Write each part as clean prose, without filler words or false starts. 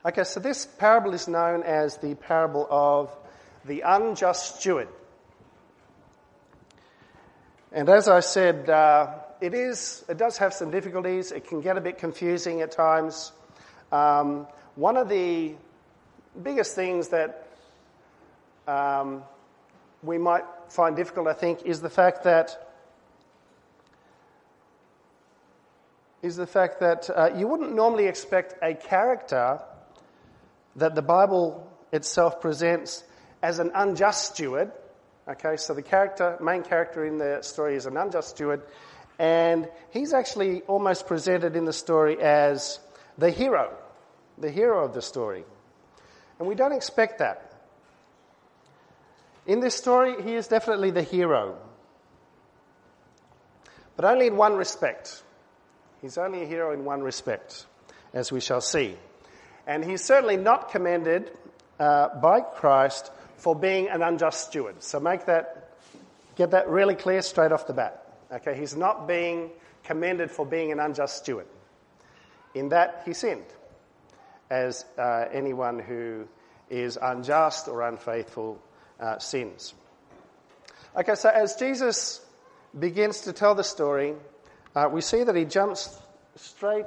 Okay, so this parable is known as the parable of the unjust steward. And as I said, it does have some difficulties. It can get a bit confusing at times. One of the biggest things that we might find difficult, I think, is the fact that you wouldn't normally expect a character that the Bible itself presents as an unjust steward. Okay, so the main character in the story is an unjust steward, and he's actually almost presented in the story as the hero of the story. And we don't expect that. In this story, he is definitely the hero, but only in one respect. He's only a hero in one respect, as we shall see. And he's certainly not commended by Christ for being an unjust steward. So get that really clear straight off the bat. Okay, he's not being commended for being an unjust steward. In that he sinned, as anyone who is unjust or unfaithful sins. Okay, so as Jesus begins to tell the story, we see that he jumps straight.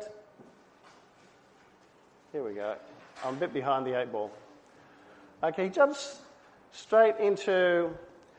Here we go. I'm a bit behind the 8 ball. Okay, he jumps straight into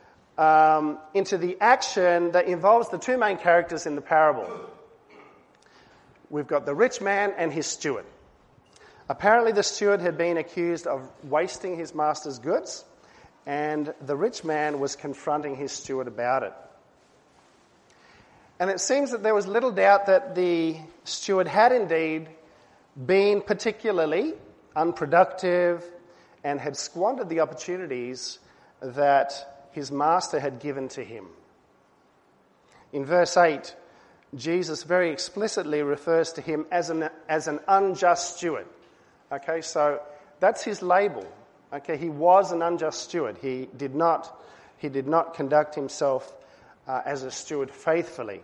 the action that involves the two main characters in the parable. We've got the rich man and his steward. Apparently the steward had been accused of wasting his master's goods, and the rich man was confronting his steward about it. And it seems that there was little doubt that the steward had indeed been particularly unproductive and had squandered the opportunities that his master had given to him. In verse 8, Jesus very explicitly refers to him as an unjust steward. Okay, so that's his label. Okay, he was an unjust steward. He did not conduct himself as a steward faithfully.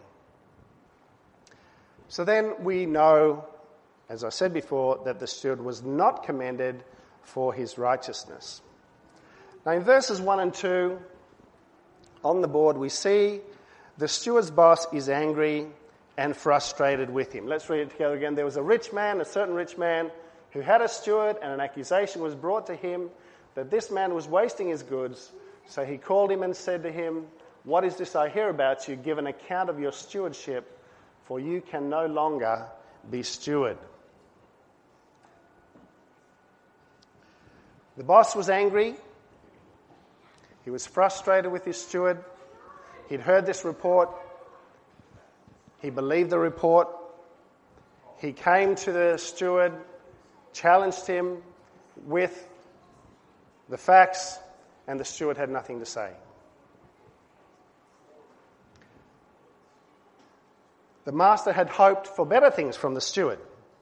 So then we know, as I said before, that the steward was not commended for his righteousness. Now in verses 1 and 2, on the board we see the steward's boss is angry and frustrated with him. Let's read it together again. There was a certain rich man, who had a steward, and an accusation was brought to him that this man was wasting his goods. So he called him and said to him, "What is this I hear about you? Give an account of your stewardship, for you can no longer be steward." The boss was angry. He was frustrated with his steward. He'd heard this report. He believed the report. He came to the steward, challenged him with the facts, and the steward had nothing to say. The master had hoped for better things from the steward,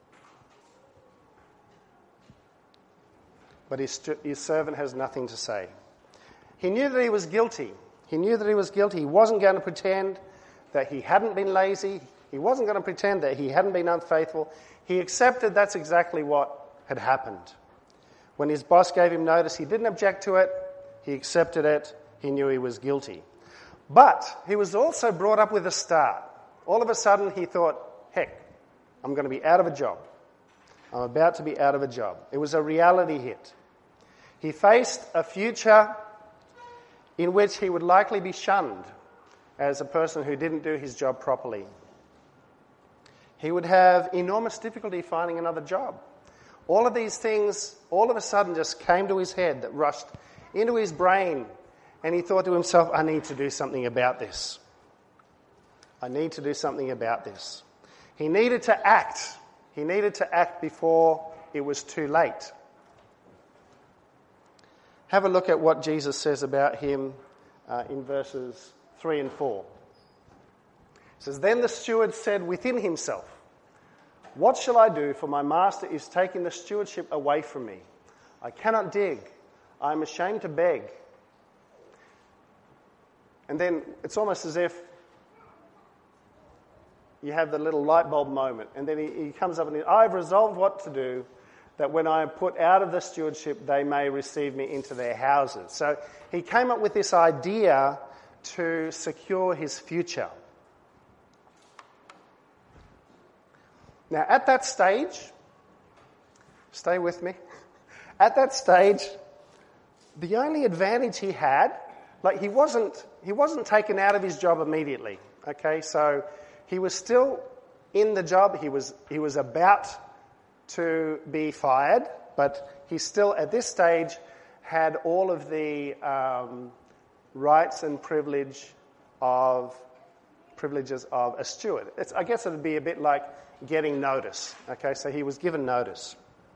but his servant has nothing to say. He knew that he was guilty. He wasn't going to pretend that he hadn't been lazy. He wasn't going to pretend that he hadn't been unfaithful. He accepted that's exactly what had happened. When his boss gave him notice, he didn't object to it. He accepted it. He knew he was guilty. But he was also brought up with a start. All of a sudden he thought, heck, I'm going to be out of a job. I'm about to be out of a job. It was a reality hit. He faced a future in which he would likely be shunned as a person who didn't do his job properly. He would have enormous difficulty finding another job. All of these things all of a sudden just came to his head, that rushed into his brain, and he thought to himself, I need to do something about this. I need to do something about this. He needed to act. He needed to act before it was too late. Have a look at what Jesus says about him in verses 3 and 4. It says, "Then the steward said within himself, 'What shall I do, for my master is taking the stewardship away from me? I cannot dig. I am ashamed to beg.'" And then it's almost as if you have the little light bulb moment. And then he comes up and I've resolved what to do. that when I am put out of the stewardship, they may receive me into their houses. So he came up with this idea to secure his future. Now, at that stage, stay with me, at that stage, the only advantage he had, like he wasn't taken out of his job immediately, okay? So he was still in the job, he was about to be fired, but he still, at this stage, had all of the rights and privileges of a steward. I guess it would be a bit like getting notice, okay? So he was given notice.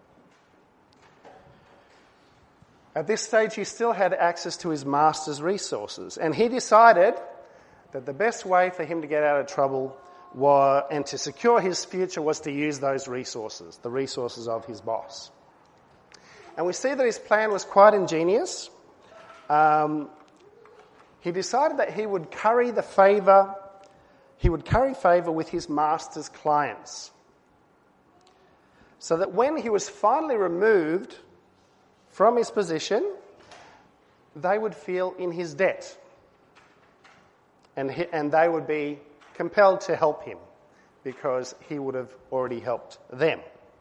At this stage, he still had access to his master's resources, and he decided that the best way for him to get out of trouble and to secure his future was to use those resources, the resources of his boss. And we see that his plan was quite ingenious. He decided that he would curry favour with his master's clients, so that when he was finally removed from his position, they would feel in his debt, and they would be compelled to help him because he would have already helped them.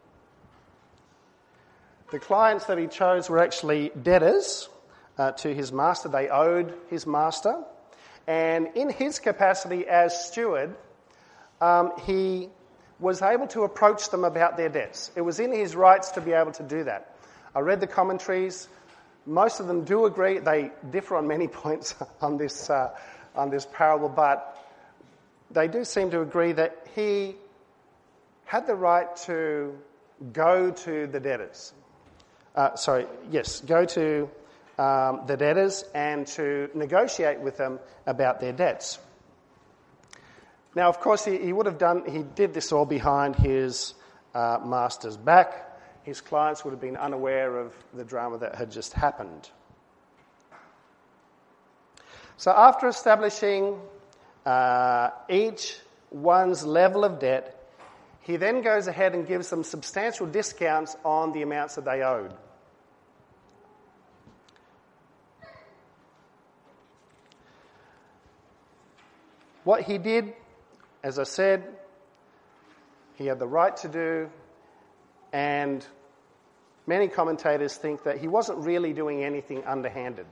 The clients that he chose were actually debtors to his master. They owed his master. And in his capacity as steward, he was able to approach them about their debts. It was in his rights to be able to do that. I read the commentaries. Most of them do agree. They differ on many points on this parable, but they do seem to agree that he had the right to go to the debtors. Go to the debtors and to negotiate with them about their debts. Now, of course, he did this all behind his master's back. His clients would have been unaware of the drama that had just happened. So after establishing each one's level of debt, he then goes ahead and gives them substantial discounts on the amounts that they owed. What he did, as I said, he had the right to do, and many commentators think that he wasn't really doing anything underhanded.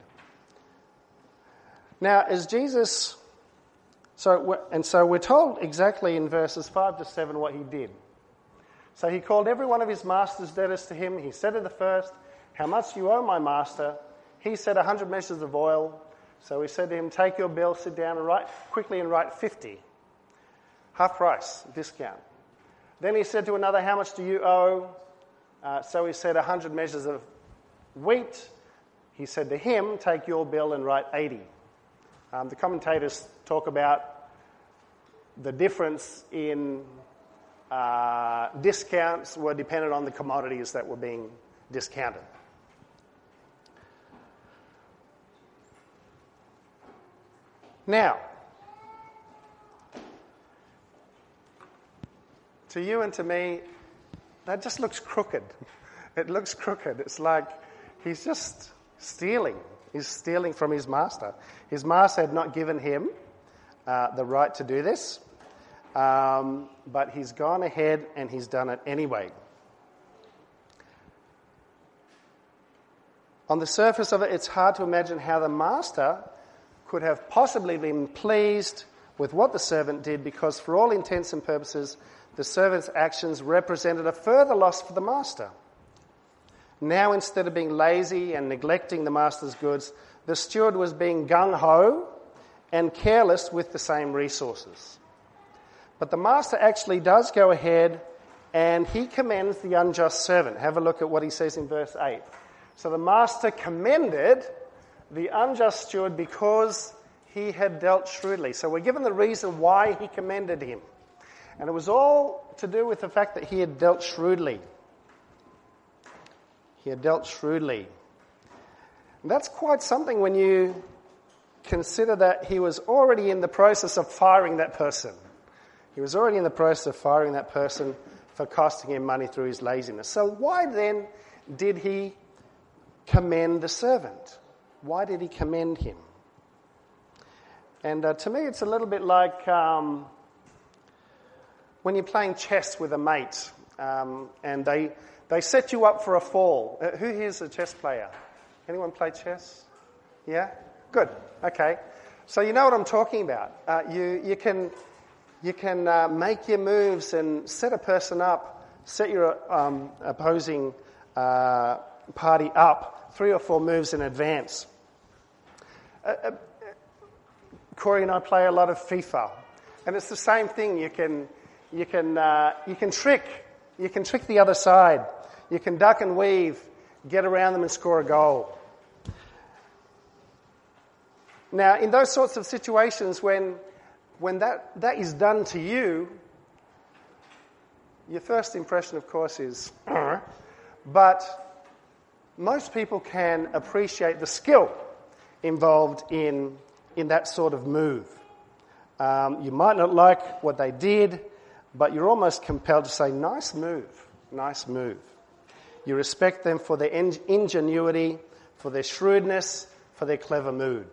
Now, as Jesus... So we're told exactly in verses 5 to 7 what he did. So he called every one of his master's debtors to him. He said to the first, "How much do you owe my master?" He said, 100 measures of oil. So he said to him, "Take your bill, sit down and write 50. Half price, discount." Then he said to another, "How much do you owe?" So he said, 100 measures of wheat. He said to him, "Take your bill and write 80. The commentators talk about the difference in discounts were dependent on the commodities that were being discounted. Now, to you and to me, that just looks crooked. It looks crooked. It's like he's just stealing. He's stealing from his master. His master had not given him the right to do this, but he's gone ahead and he's done it anyway. On the surface of it, it's hard to imagine how the master could have possibly been pleased with what the servant did, because for all intents and purposes, the servant's actions represented a further loss for the master. Now, instead of being lazy and neglecting the master's goods, the steward was being gung-ho and careless with the same resources. But the master actually does go ahead and he commends the unjust servant. Have a look at what he says in verse 8. So the master commended the unjust steward because he had dealt shrewdly. So we're given the reason why he commended him. And it was all to do with the fact that he had dealt shrewdly. He had dealt shrewdly. And that's quite something when you consider that he was already in the process of firing that person. He was already in the process of firing that person for costing him money through his laziness. So why then did he commend the servant? Why did he commend him? And to me, it's a little bit like when you're playing chess with a mate and they set you up for a fall. Who here's a chess player? Anyone play chess? Yeah? Good. Okay. So you know what I'm talking about. You can make your moves and set a person up, set your opposing party up 3 or 4 moves in advance. Corey and I play a lot of FIFA, and it's the same thing. You can trick the other side. You can duck and weave, get around them and score a goal. Now, in those sorts of situations, when that is done to you, your first impression, of course, is, but most people can appreciate the skill involved in that sort of move. You might not like what they did, but you're almost compelled to say, nice move, nice move. You respect them for their ingenuity, for their shrewdness, for their clever move.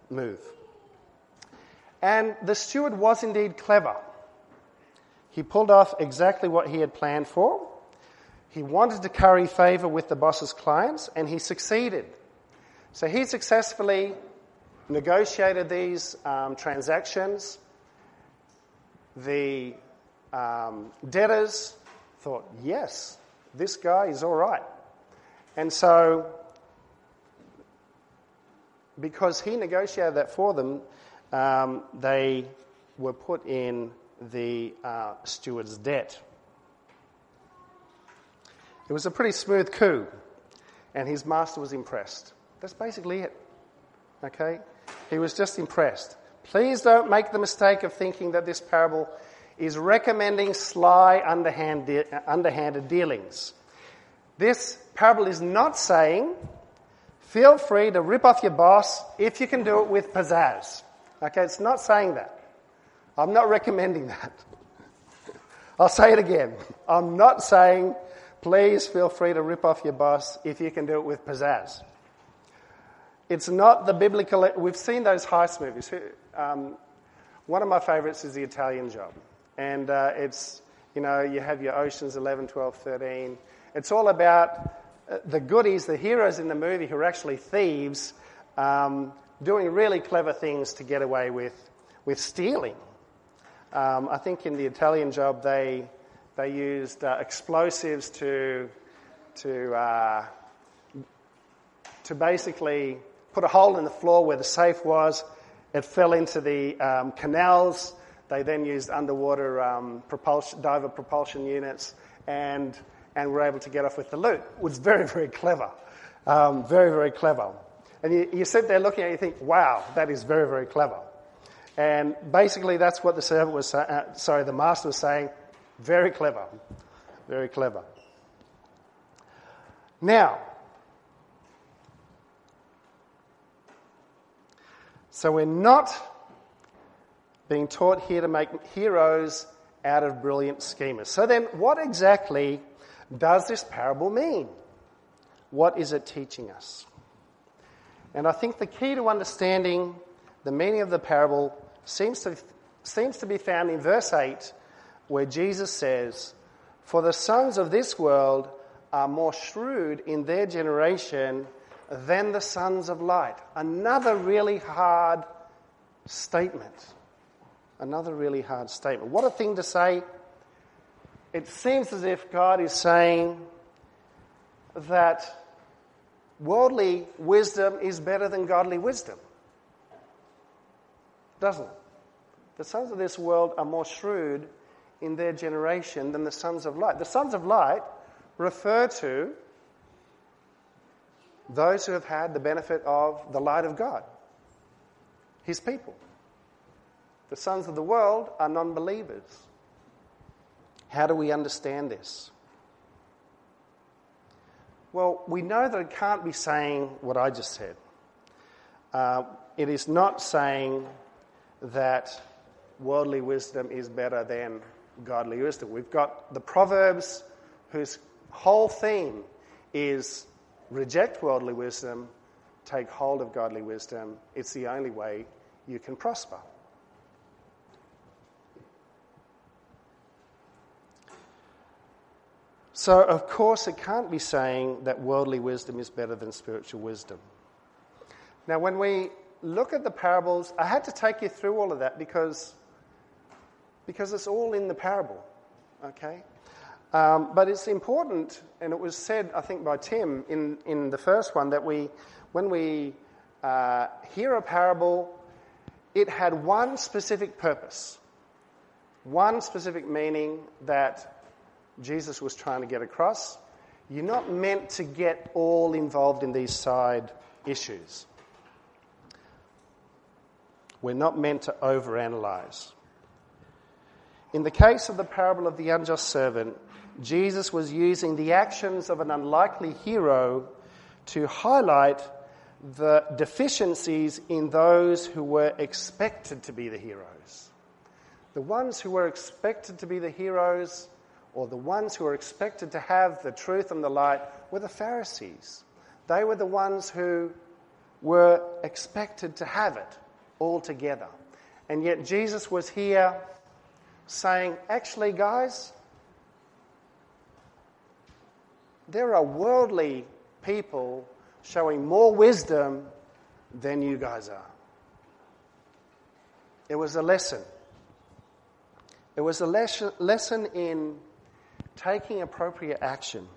And the steward was indeed clever. He pulled off exactly what he had planned for. He wanted to curry favour with the boss's clients, and he succeeded. So he successfully negotiated these transactions. The debtors thought, yes, this guy is all right. And so, because he negotiated that for them, they were put in the steward's debt. It was a pretty smooth coup, and his master was impressed. That's basically it. Okay? He was just impressed. Please don't make the mistake of thinking that this parable is recommending sly, underhanded dealings. This parable is not saying, feel free to rip off your boss if you can do it with pizzazz. Okay, it's not saying that. I'm not recommending that. I'll say it again. I'm not saying, please feel free to rip off your boss if you can do it with pizzazz. It's not the biblical... We've seen those heist movies. One of my favourites is The Italian Job. And it's, you have your Oceans 11, 12, 13. It's all about the goodies, the heroes in the movie who are actually thieves, doing really clever things to get away with stealing. I think in The Italian Job they used explosives to basically put a hole in the floor where the safe was. It fell into the canals. They then used underwater diver propulsion units and were able to get off with the loot. It was very, very clever. Very, very clever. And you sit there looking at it, you think, wow, that is very, very clever. And basically that's what the master was saying. Very clever. Very clever. Now, so we're not being taught here to make heroes out of brilliant schemers. So then what exactly does this parable mean? What is it teaching us? And I think the key to understanding the meaning of the parable seems to be found in verse 8, where Jesus says, "For the sons of this world are more shrewd in their generation than the sons of light." Another really hard statement. Another really hard statement. What a thing to say. It seems as if God is saying that worldly wisdom is better than godly wisdom. Doesn't it? The sons of this world are more shrewd in their generation than the sons of light. The sons of light refer to those who have had the benefit of the light of God, His people. The sons of the world are non-believers. How do we understand this? Well, we know that it can't be saying what I just said. It is not saying that worldly wisdom is better than godly wisdom. We've got the Proverbs, whose whole theme is reject worldly wisdom, take hold of godly wisdom. It's the only way you can prosper. So, of course, it can't be saying that worldly wisdom is better than spiritual wisdom. Now, when we look at the parables, I had to take you through all of that because it's all in the parable, okay? But it's important, and it was said, I think, by Tim in the first one, that when we hear a parable, it had one specific purpose, one specific meaning that Jesus was trying to get across. You're not meant to get all involved in these side issues. We're not meant to overanalyze. In the case of the parable of the unjust servant, Jesus was using the actions of an unlikely hero to highlight the deficiencies in those who were expected to be the heroes. The ones who were expected to be the heroes, or the ones who were expected to have the truth and the light, were the Pharisees. They were the ones who were expected to have it all together. And yet Jesus was here saying, actually, guys, there are worldly people showing more wisdom than you guys are. It was a lesson. It was a lesson in taking appropriate action.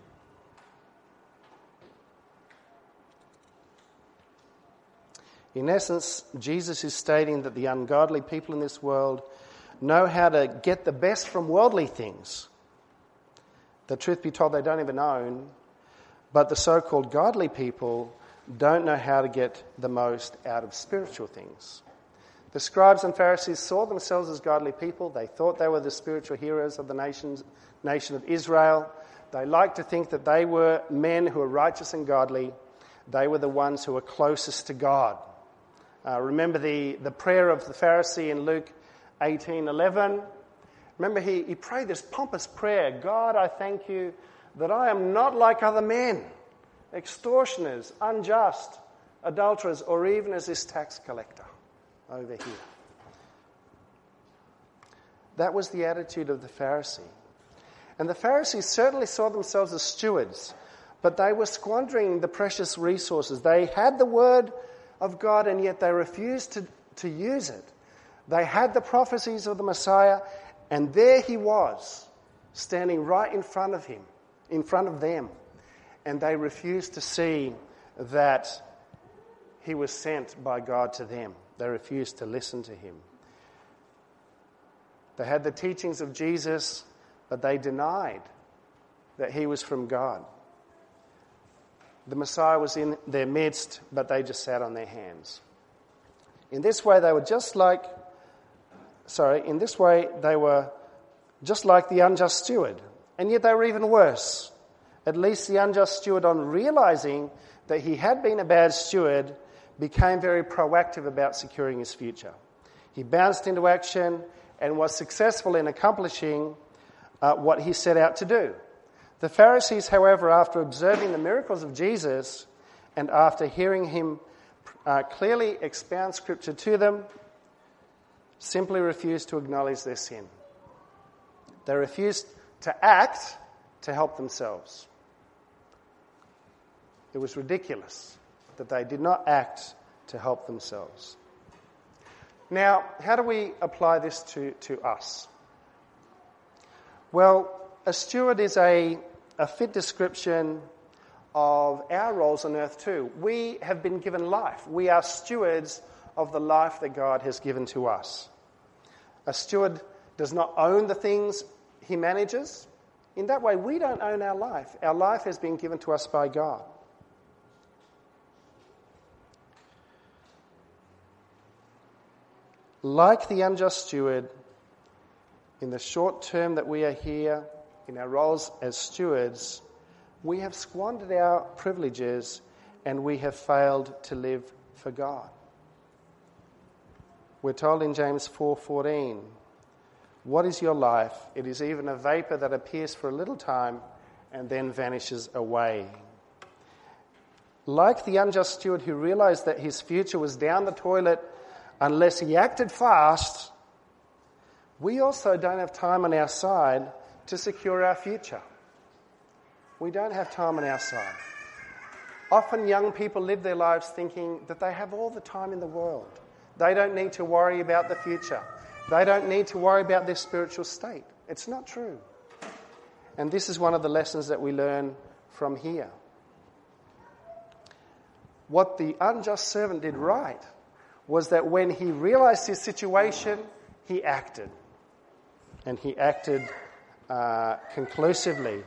In essence, Jesus is stating that the ungodly people in this world know how to get the best from worldly things. The truth be told, they don't even own, but the so-called godly people don't know how to get the most out of spiritual things. The scribes and Pharisees saw themselves as godly people. They thought they were the spiritual heroes of the nation of Israel. They liked to think that they were men who were righteous and godly. They were the ones who were closest to God. Remember the prayer of the Pharisee in Luke 18:11. Remember, he prayed this pompous prayer: God, I thank you that I am not like other men, extortioners, unjust, adulterers, or even as this tax collector over here. That was the attitude of the Pharisee. And the Pharisees certainly saw themselves as stewards, but they were squandering the precious resources. They had the word of God, and yet they refused to use it. They had the prophecies of the Messiah, and there he was, standing right in front of him, in front of them. And they refused to see that he was sent by God to them. They refused to listen to him. They had the teachings of Jesus, but they denied that he was from God. The Messiah was in their midst, but they just sat on their hands. In this way, they were just like the unjust steward. And yet they were even worse. At least the unjust steward, on realizing that he had been a bad steward, became very proactive about securing his future. He bounced into action and was successful in accomplishing what he set out to do. The Pharisees, however, after observing the miracles of Jesus and after hearing him clearly expound Scripture to them, simply refused to acknowledge their sin. They refused to act to help themselves. It was ridiculous that they did not act to help themselves. Now, how do we apply this to us? Well, a steward is a fit description of our roles on earth too. We have been given life. We are stewards of the life that God has given to us. A steward does not own the things he manages. In that way, we don't own our life. Our life has been given to us by God. Like the unjust steward, in the short term that we are here, in our roles as stewards, we have squandered our privileges and we have failed to live for God. We're told in James 4:14, What is your life? It is even a vapor that appears for a little time and then vanishes away. Like the unjust steward who realized that his future was down the toilet unless he acted fast, we also don't have time on our side to secure our future. We don't have time on our side. Often young people live their lives thinking that they have all the time in the world. They don't need to worry about the future. They don't need to worry about their spiritual state. It's not true. And this is one of the lessons that we learn from here. What the unjust servant did right was that when he realized his situation, he acted. And he acted conclusively.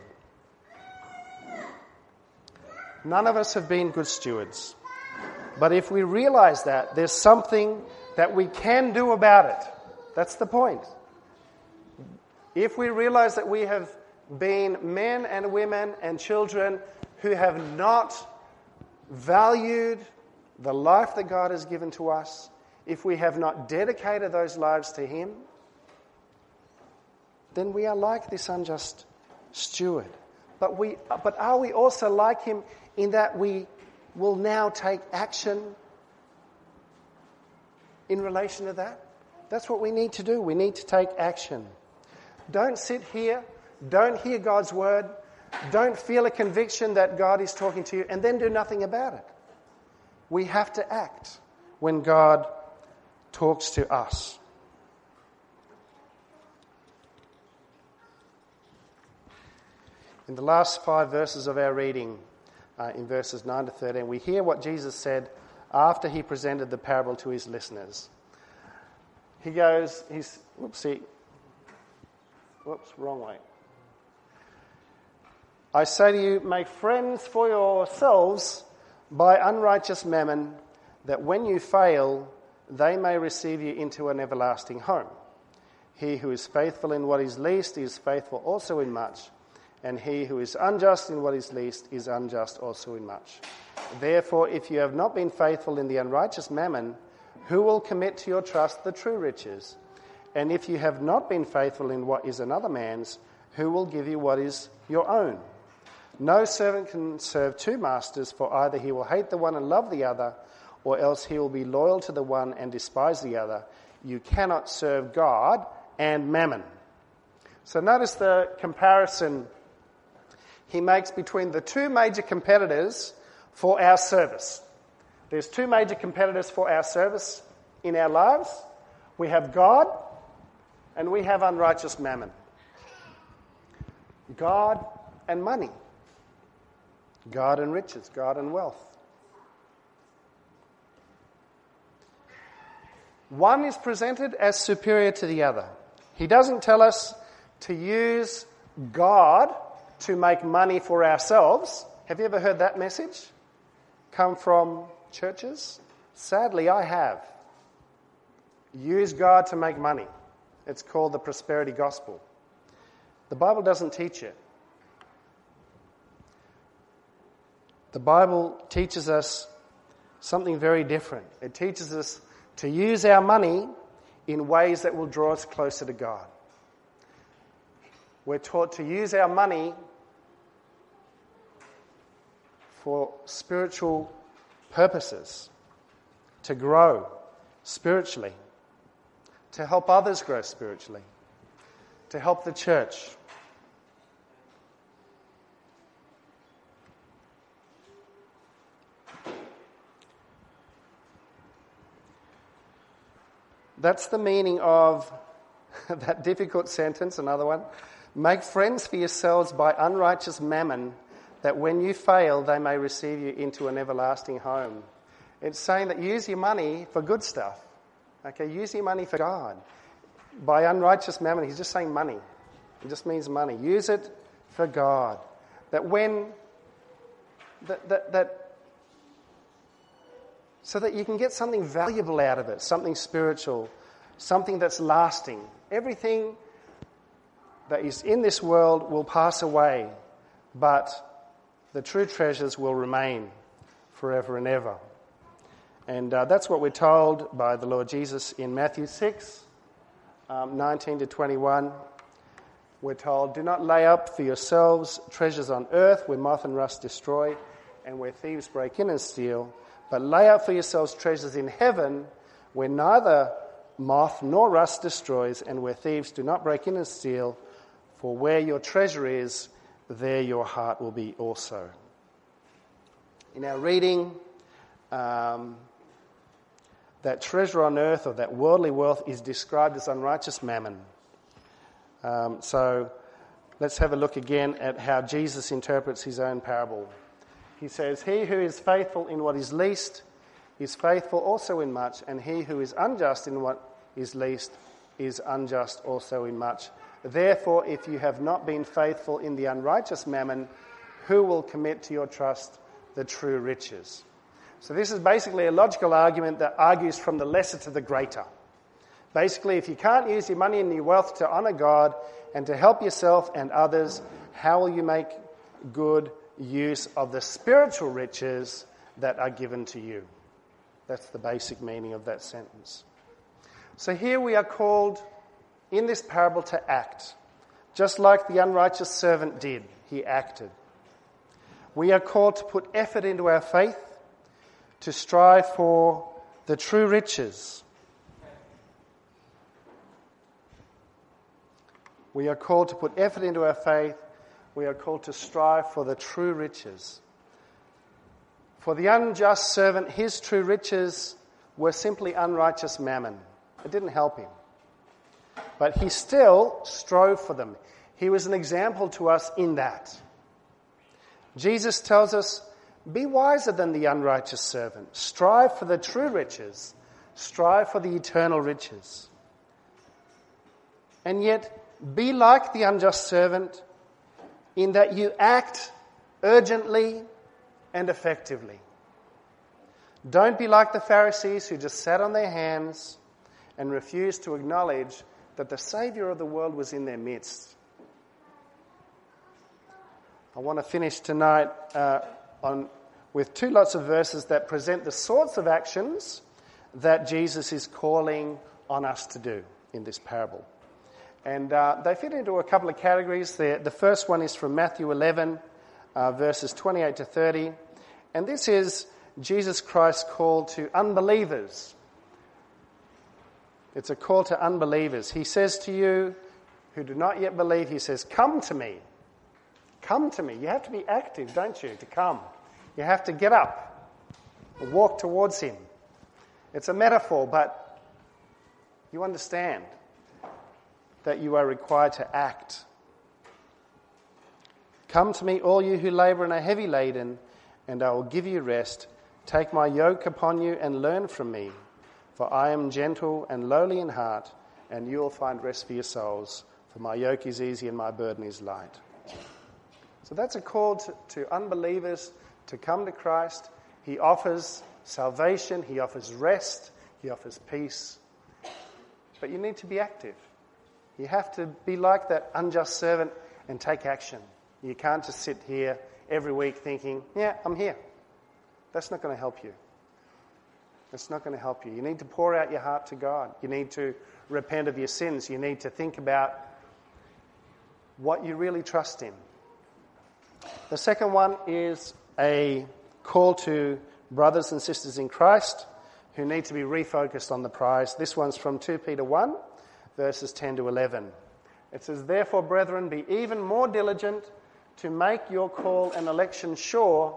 None of us have been good stewards. But if we realize that, there's something that we can do about it. That's the point. If we realize that we have been men and women and children who have not valued the life that God has given to us, if we have not dedicated those lives to Him, then we are like this unjust steward. But are we also like him in that we will now take action in relation to that? That's what we need to do. We need to take action. Don't sit here, don't hear God's word, don't feel a conviction that God is talking to you and then do nothing about it. We have to act when God talks to us. In the last 5 verses of our reading, in verses 9 to 13, we hear what Jesus said after he presented the parable to his listeners. He goes, wrong way. I say to you, make friends for yourselves by unrighteous mammon, that when you fail, they may receive you into an everlasting home. He who is faithful in what is least is faithful also in much, and he who is unjust in what is least is unjust also in much. Therefore, if you have not been faithful in the unrighteous mammon, who will commit to your trust the true riches? And if you have not been faithful in what is another man's, who will give you what is your own? No servant can serve 2 masters, for either he will hate the one and love the other, or else he will be loyal to the one and despise the other. You cannot serve God and mammon. So notice the comparison he makes between the 2 major competitors for our service. There's 2 major competitors for our service in our lives. We have God and we have unrighteous mammon. God and money. God and riches. God and wealth. One is presented as superior to the other. He doesn't tell us to use God to make money for ourselves. Have you ever heard that message come from churches? Sadly, I have. Use God to make money. It's called the prosperity gospel. The Bible doesn't teach it. The Bible teaches us something very different. It teaches us to use our money in ways that will draw us closer to God. We're taught to use our money for spiritual purposes, to grow spiritually, to help others grow spiritually, to help the church. That's the meaning of that difficult sentence, another one. Make friends for yourselves by unrighteous mammon, that when you fail, they may receive you into an everlasting home. It's saying that use your money for good stuff. Okay, use your money for God. By unrighteous mammon, he's just saying money. It just means money. Use it for God. That when so that you can get something valuable out of it, something spiritual, something that's lasting. Everything that is in this world will pass away, but the true treasures will remain forever and ever. And that's what we're told by the Lord Jesus in Matthew 6, 19 to 21, we're told, "Do not lay up for yourselves treasures on earth where moth and rust destroy and where thieves break in and steal, but lay up for yourselves treasures in heaven where neither moth nor rust destroys and where thieves do not break in and steal, for where your treasure is, there your heart will be also." In our reading, that treasure on earth or that worldly wealth is described as unrighteous mammon. So let's have a look again at how Jesus interprets his own parable. He says, "He who is faithful in what is least is faithful also in much, and he who is unjust in what is least is unjust also in much. Therefore, if you have not been faithful in the unrighteous mammon, who will commit to your trust the true riches?" So this is basically a logical argument that argues from the lesser to the greater. Basically, if you can't use your money and your wealth to honour God and to help yourself and others, how will you make good use of the spiritual riches that are given to you? That's the basic meaning of that sentence. So here we are called in this parable to act, just like the unrighteous servant did. He acted. We are called to put effort into our faith, to strive for the true riches. We are called to put effort into our faith. We are called to strive for the true riches. For the unjust servant, his true riches were simply unrighteous mammon. It didn't help him. But he still strove for them. He was an example to us in that. Jesus tells us, be wiser than the unrighteous servant. Strive for the true riches. Strive for the eternal riches. And yet, be like the unjust servant in that you act urgently and effectively. Don't be like the Pharisees who just sat on their hands and refused to acknowledge that the Saviour of the world was in their midst. I want to finish tonight with two lots of verses that present the sorts of actions that Jesus is calling on us to do in this parable. And they fit into a couple of categories. The first one is from Matthew 11, verses 28 to 30. And this is Jesus Christ's call to unbelievers. It's a call to unbelievers. He says to you who do not yet believe, he says, come to me. Come to me. You have to be active, don't you, to come. You have to get up and walk towards him. It's a metaphor, but you understand that you are required to act. Come to me, all you who labour and are heavy laden, and I will give you rest. Take my yoke upon you and learn from me, for I am gentle and lowly in heart, and you will find rest for your souls. For my yoke is easy and my burden is light. So that's a call to unbelievers to come to Christ. He offers salvation, he offers rest, he offers peace. But you need to be active. You have to be like that unjust servant and take action. You can't just sit here every week thinking, yeah, I'm here. That's not going to help you. That's not going to help you. You need to pour out your heart to God. You need to repent of your sins. You need to think about what you really trust in. The second one is a call to brothers and sisters in Christ who need to be refocused on the prize. This one's from 2 Peter 1, verses 10 to 11. It says, therefore, brethren, be even more diligent to make your call and election sure.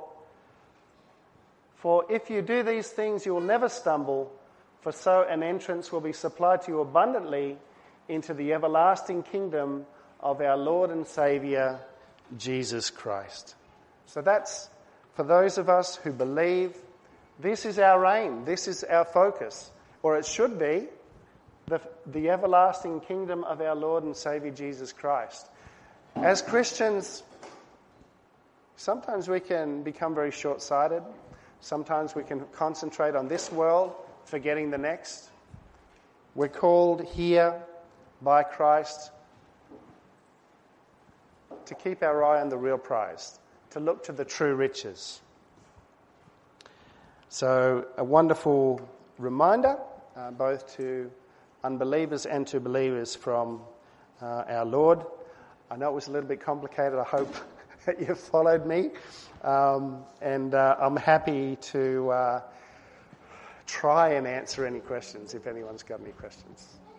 For if you do these things, you will never stumble, for so an entrance will be supplied to you abundantly into the everlasting kingdom of our Lord and Saviour, Jesus Christ. So that's for those of us who believe. This is our aim. This is our focus. Or it should be the everlasting kingdom of our Lord and Saviour, Jesus Christ. As Christians, sometimes we can become very short-sighted. Sometimes we can concentrate on this world, forgetting the next. We're called here by Christ to keep our eye on the real prize, to look to the true riches. So a wonderful reminder, both to unbelievers and to believers from our Lord. I know it was a little bit complicated. I hope that you followed me. And I'm happy to try and answer any questions if anyone's got any questions.